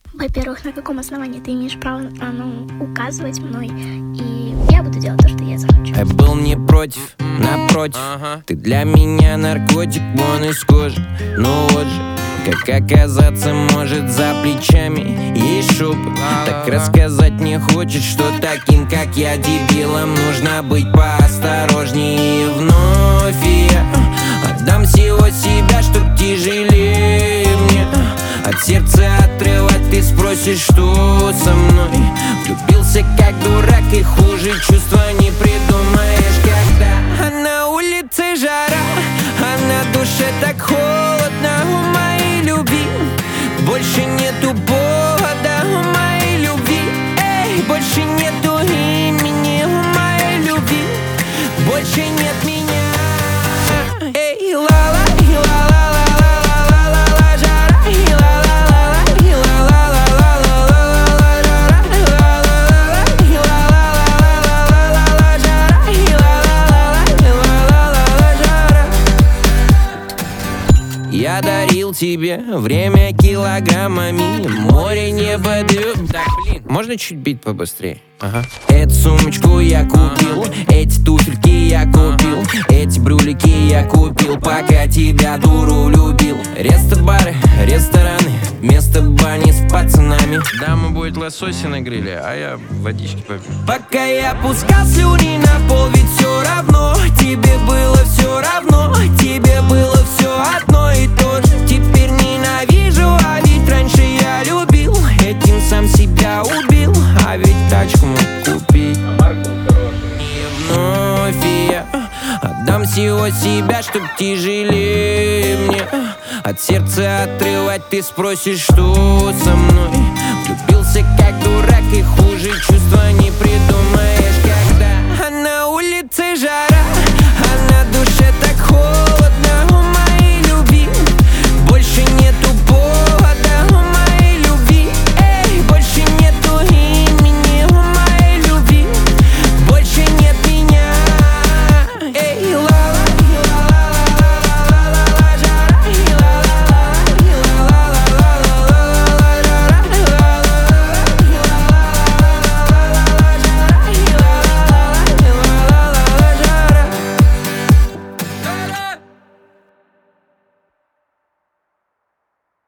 Во-первых, на каком основании ты имеешь право указывать мной? И я буду делать то, что я захочу. Я был не против, напротив. Ты для меня наркотик, вон из кожи. Ну вот же, как оказаться может за плечами есть шепот. Так рассказать не хочет, что таким, как я, дебилом нужно быть поосторожнее. И вновь я отдам всего себя, чтоб тяжелее мне от сердца отрывать. Ты спросишь, что со мной? Влюбился как дурак, и хуже чувства не придумаешь. Когда на улице жара, а на душе так холодно. У моей любви больше нету повода. У моей любви, эй, больше нету имени. У моей любви больше нет меня. Эй, ла-ла, ла-ла-ла-ла-ла-ла-ла, жара, и ла-ла-ла-ла, и ла-ла-ла-ла-ла-ла-ла, жара, и ла-ла-ла-ла-ла-ла-ла, жара, и ла-ла-ла-ла-ла-ла-ла, жара. Я дарил тебе время килограммами, море, небо, дым. Так, блин, можно чуть бит побыстрее? Ага. Эту сумочку я купил, эти туфельки я купил, эти брюлики я купил, пока тебя, дуру, любил. Рестобары, рестораны, вместо бани с пацанами. Дама будет лосося на гриле, а я водички попью. Пока я пускал слюни на пол, ведь все равно тебе было все равно. Тебе было все одно и то же. Теперь ненавижу, а ведь раньше я любил. Этим сам себя убил, а ведь тачку мог купить. И вновь я отдам всего себя, чтоб тяжелее мне от сердца отрывать. Ты спросишь, что со мной?